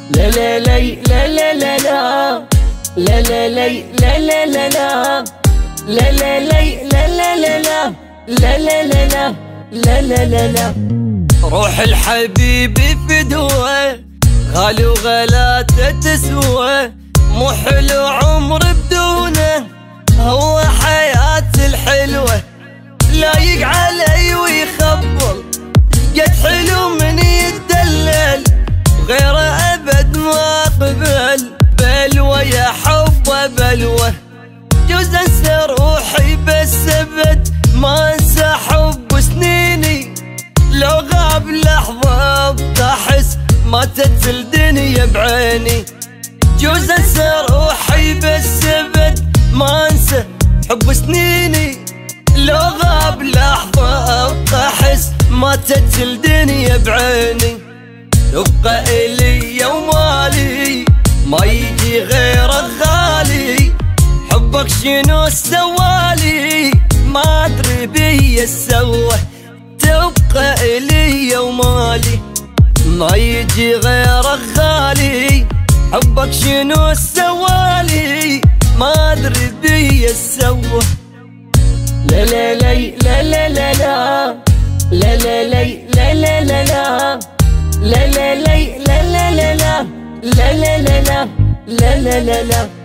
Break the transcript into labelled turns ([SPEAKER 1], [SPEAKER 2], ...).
[SPEAKER 1] لا لا لي لا لا لا لا لا لا لي لا لا لا لا لا لا لي لا لا لا لا لا لا لا لا لا لا لا لا.
[SPEAKER 2] روح الحبيب فدوه غالي وغلاته تسوى، مو حلو عمر بدونه، هو حياتي الحلوة لايق علي ويخبل، قد حلو من يتدلل غيره أبد ما قبل. بلوى يا حبه بلوى، جوز انسى روحي بس ابد ما انسى حب سنيني، لو غاب لحظة بتحس ماتت الدنيا بعيني. جوز انسى روحي بس ابد ما انسى حب سنيني، لو غاب لحظة بتحس ماتت الدنيا بعيني. تبقى الي ومالي ما يجي غيرك غالي، حبك شنو سوالي ما ادري بي السوى. تبقى الي ومالي ما يجي غيرك غالي، حبك شنو سوالي ما ادري بي السوى.
[SPEAKER 1] لا لا لي لا لا لا لا لا لا لي لا لا لا لا لا لا لي لا لا لا لا لا لا لا لا لا لا لا.